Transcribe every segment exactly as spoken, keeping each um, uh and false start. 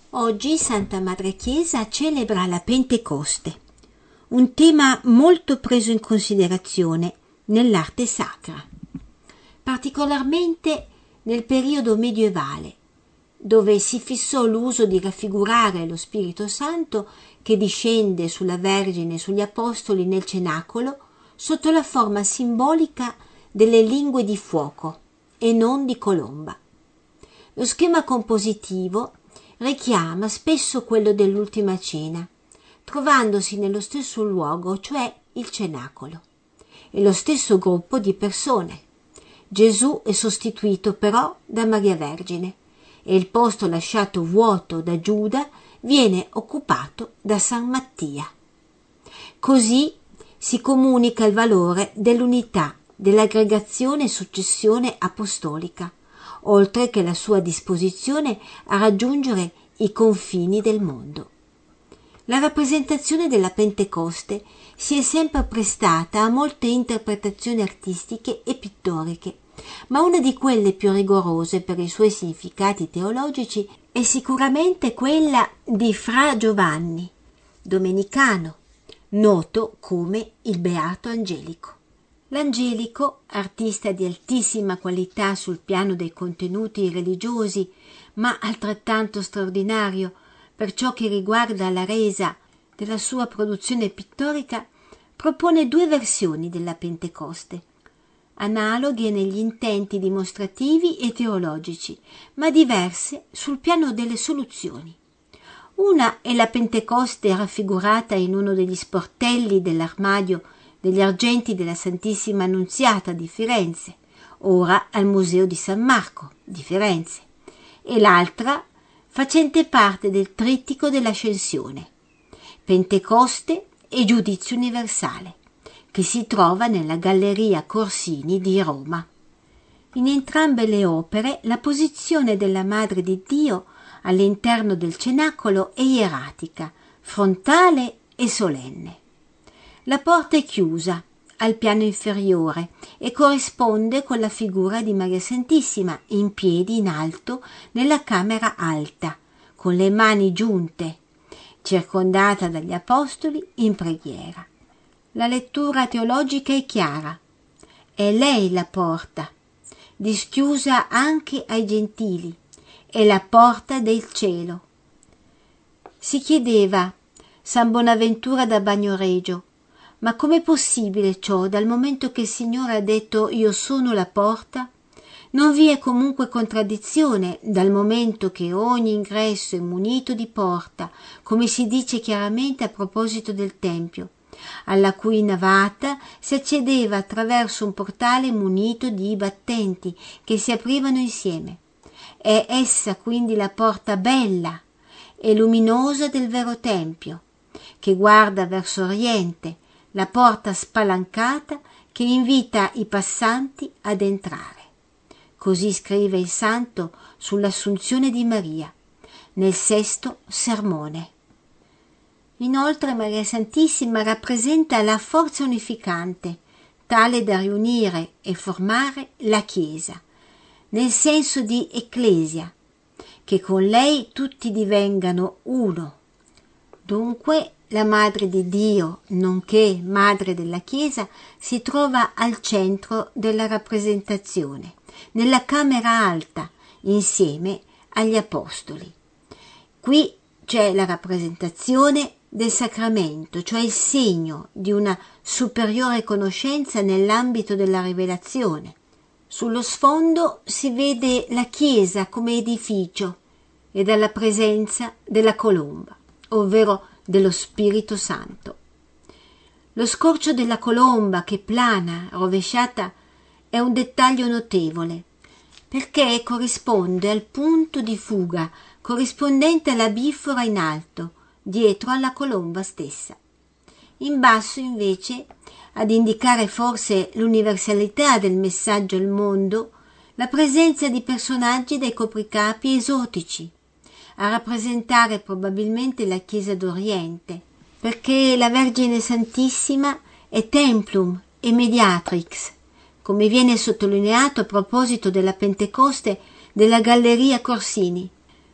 Oggi Santa Madre Chiesa celebra la Pentecoste, un tema molto preso in considerazione nell'arte sacra, particolarmente nel periodo medievale, dove si fissò l'uso di raffigurare lo Spirito Santo che discende sulla Vergine e sugli Apostoli nel cenacolo sotto la forma simbolica delle lingue di fuoco e non di colomba. Lo schema compositivo richiama spesso quello dell'Ultima Cena, trovandosi nello stesso luogo, cioè il cenacolo, e lo stesso gruppo di persone. Gesù è sostituito però da Maria Vergine e il posto lasciato vuoto da Giuda viene occupato da San Mattia. Così si comunica il valore dell'unità, dell'aggregazione e successione apostolica, oltre che la sua disposizione a raggiungere i confini del mondo. La rappresentazione della Pentecoste si è sempre prestata a molte interpretazioni artistiche e pittoriche, ma una di quelle più rigorose per i suoi significati teologici è sicuramente quella di Fra Giovanni, domenicano, noto come il Beato Angelico. L'Angelico, artista di altissima qualità sul piano dei contenuti religiosi, ma altrettanto straordinario per ciò che riguarda la resa della sua produzione pittorica, propone due versioni della Pentecoste, analoghe negli intenti dimostrativi e teologici, ma diverse sul piano delle soluzioni. Una è la Pentecoste raffigurata in uno degli sportelli dell'armadio degli argenti della Santissima Annunziata di Firenze, ora al Museo di San Marco di Firenze, e l'altra facente parte del trittico dell'Ascensione, Pentecoste e Giudizio Universale, che si trova nella Galleria Corsini di Roma. In entrambe le opere la posizione della Madre di Dio all'interno del cenacolo è ieratica, frontale e solenne. La porta è chiusa al piano inferiore e corrisponde con la figura di Maria Santissima in piedi in alto nella camera alta, con le mani giunte, circondata dagli apostoli in preghiera. La lettura teologica è chiara. È lei la porta, dischiusa anche ai gentili, è la porta del cielo. Si chiedeva San Bonaventura da Bagnoregio: ma com'è possibile ciò dal momento che il Signore ha detto io sono la porta? Non vi è comunque contraddizione dal momento che ogni ingresso è munito di porta, come si dice chiaramente a proposito del Tempio, alla cui navata si accedeva attraverso un portale munito di battenti che si aprivano insieme. È essa quindi la porta bella e luminosa del vero Tempio, che guarda verso oriente, la porta spalancata che invita i passanti ad entrare. Così scrive il santo sull'Assunzione di Maria, nel sesto sermone. Inoltre Maria Santissima rappresenta la forza unificante, tale da riunire e formare la Chiesa, nel senso di ecclesia, che con lei tutti divengano uno. Dunque la Madre di Dio, nonché Madre della Chiesa, si trova al centro della rappresentazione, nella camera alta, insieme agli Apostoli. Qui c'è la rappresentazione del sacramento, cioè il segno di una superiore conoscenza nell'ambito della rivelazione. Sullo sfondo si vede la Chiesa come edificio e dalla presenza della colomba, ovvero dello Spirito Santo. Lo scorcio della colomba che plana, rovesciata, è un dettaglio notevole, perché corrisponde al punto di fuga corrispondente alla bifora in alto, dietro alla colomba stessa. In basso, invece, ad indicare forse l'universalità del messaggio al mondo, la presenza di personaggi dai copricapi esotici, a rappresentare probabilmente la Chiesa d'Oriente, perché la Vergine Santissima è templum e mediatrix, come viene sottolineato a proposito della Pentecoste della Galleria Corsini.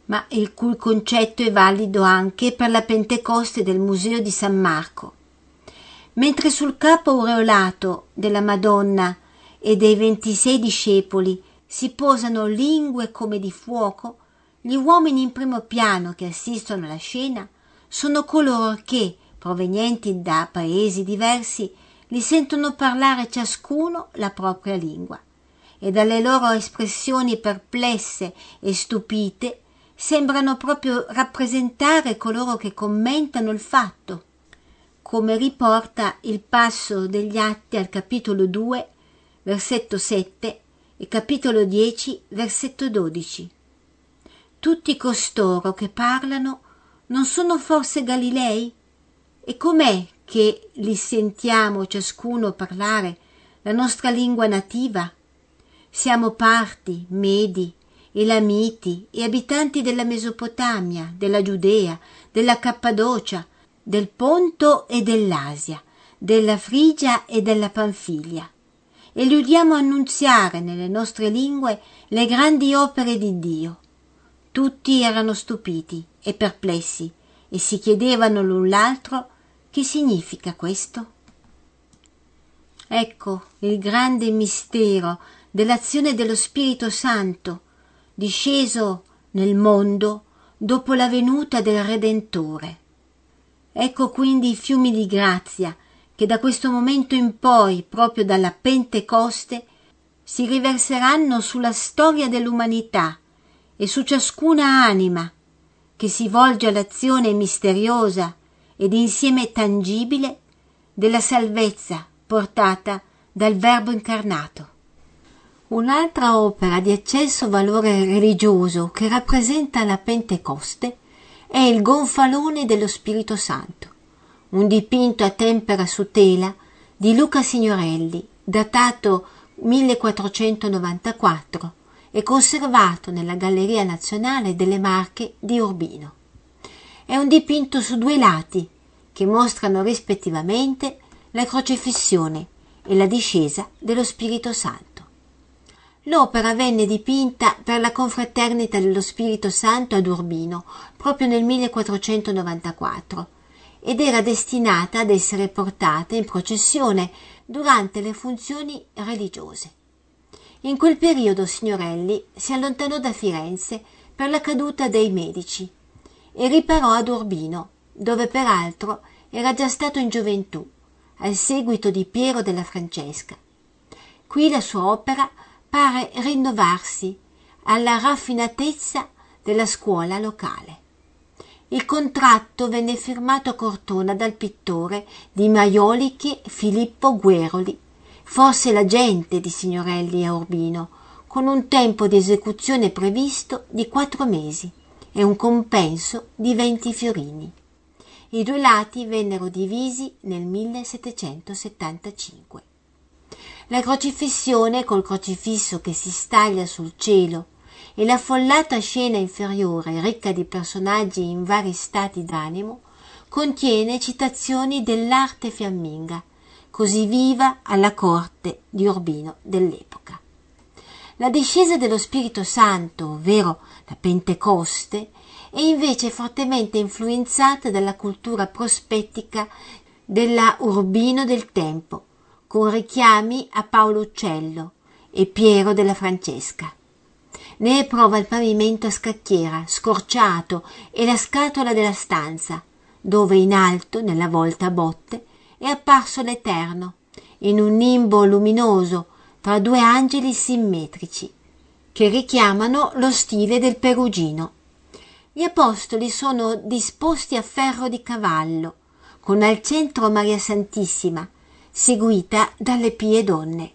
ma il cui concetto è valido anche per la Pentecoste del Museo di San Marco. Mentre sul capo aureolato della Madonna e dei ventisei discepoli si posano lingue come di fuoco, gli uomini in primo piano che assistono alla scena sono coloro che, provenienti da paesi diversi, li sentono parlare ciascuno la propria lingua, e dalle loro espressioni perplesse e stupite sembrano proprio rappresentare coloro che commentano il fatto, come riporta il passo degli Atti al capitolo due, versetto sette, e capitolo dieci, versetto dodici. Tutti costoro che parlano non sono forse Galilei? E com'è che li sentiamo ciascuno parlare la nostra lingua nativa? Siamo Parti, Medi, Elamiti e abitanti della Mesopotamia, della Giudea, della Cappadocia, del Ponto e dell'Asia, della Frigia e della Panfilia, e li udiamo annunziare nelle nostre lingue le grandi opere di Dio. Tutti erano stupiti e perplessi e si chiedevano l'un l'altro: che significa questo? Ecco il grande mistero dell'azione dello Spirito Santo, disceso nel mondo dopo la venuta del Redentore. Ecco quindi i fiumi di grazia che da questo momento in poi, proprio dalla Pentecoste, si riverseranno sulla storia dell'umanità e su ciascuna anima che si volge all'azione misteriosa ed insieme tangibile della salvezza portata dal Verbo incarnato. Un'altra opera di eccesso valore religioso che rappresenta la Pentecoste è il Gonfalone dello Spirito Santo, un dipinto a tempera su tela di Luca Signorelli, datato millequattrocentonovantaquattro e conservato nella Galleria Nazionale delle Marche di Urbino. È un dipinto su due lati che mostrano rispettivamente la crocifissione e la discesa dello Spirito Santo. L'opera venne dipinta per la Confraternita dello Spirito Santo ad Urbino proprio nel millequattrocentonovantaquattro ed era destinata ad essere portata in processione durante le funzioni religiose. In quel periodo Signorelli si allontanò da Firenze per la caduta dei Medici e riparò ad Urbino, dove peraltro era già stato in gioventù, al seguito di Piero della Francesca. Qui la sua opera pare rinnovarsi alla raffinatezza della scuola locale. Il contratto venne firmato a Cortona dal pittore di Maioliche Filippo Gueroli, forse l'agente di Signorelli a Urbino, con un tempo di esecuzione previsto di quattro mesi e un compenso di venti fiorini. I due lati vennero divisi nel millesettecentosettantacinque. La crocifissione col crocifisso che si staglia sul cielo e l'affollata scena inferiore ricca di personaggi in vari stati d'animo contiene citazioni dell'arte fiamminga, così viva alla corte di Urbino dell'epoca. La discesa dello Spirito Santo, ovvero la Pentecoste, è invece fortemente influenzata dalla cultura prospettica della Urbino del tempo, con richiami a Paolo Uccello e Piero della Francesca. Ne è prova il pavimento a scacchiera, scorciato, e la scatola della stanza, dove in alto, nella volta a botte, è apparso l'Eterno, in un nimbo luminoso tra due angeli simmetrici, che richiamano lo stile del Perugino. Gli apostoli sono disposti a ferro di cavallo, con al centro Maria Santissima, seguita dalle pie donne.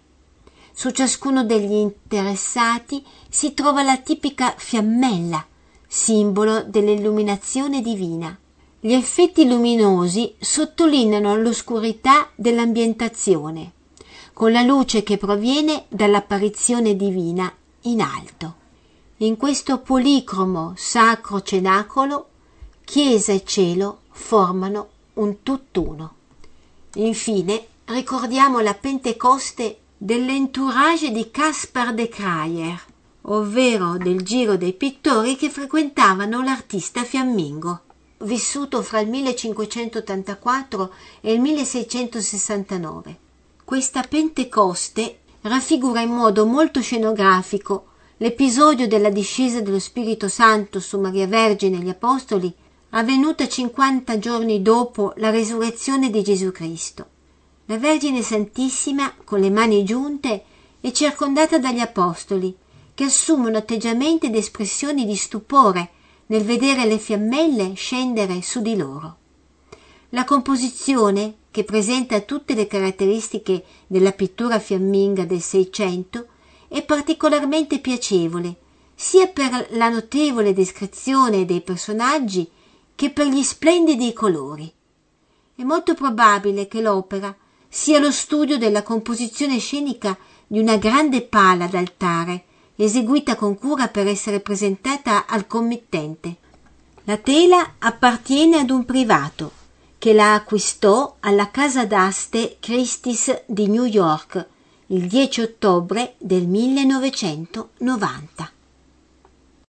Su ciascuno degli interessati si trova la tipica fiammella, simbolo dell'illuminazione divina. Gli effetti luminosi sottolineano l'oscurità dell'ambientazione, con la luce che proviene dall'apparizione divina in alto. In questo policromo sacro cenacolo, chiesa e cielo formano un tutt'uno. Infine, ricordiamo la Pentecoste dell'entourage di Caspar de Crayer, ovvero del giro dei pittori che frequentavano l'artista fiammingo, vissuto fra il millecinquecentottantaquattro e il milleseicentosessantanove. Questa Pentecoste raffigura in modo molto scenografico l'episodio della discesa dello Spirito Santo su Maria Vergine e gli Apostoli, avvenuta cinquanta giorni dopo la resurrezione di Gesù Cristo. La Vergine Santissima, con le mani giunte, è circondata dagli Apostoli, che assumono atteggiamenti ed espressioni di stupore nel vedere le fiammelle scendere su di loro. La composizione, che presenta tutte le caratteristiche della pittura fiamminga del Seicento, è particolarmente piacevole, sia per la notevole descrizione dei personaggi che per gli splendidi colori. È molto probabile che l'opera sia lo studio della composizione scenica di una grande pala d'altare, eseguita con cura per essere presentata al committente. La tela appartiene ad un privato, che la acquistò alla casa d'aste Christie's di New York il dieci ottobre del millenovecentonovanta.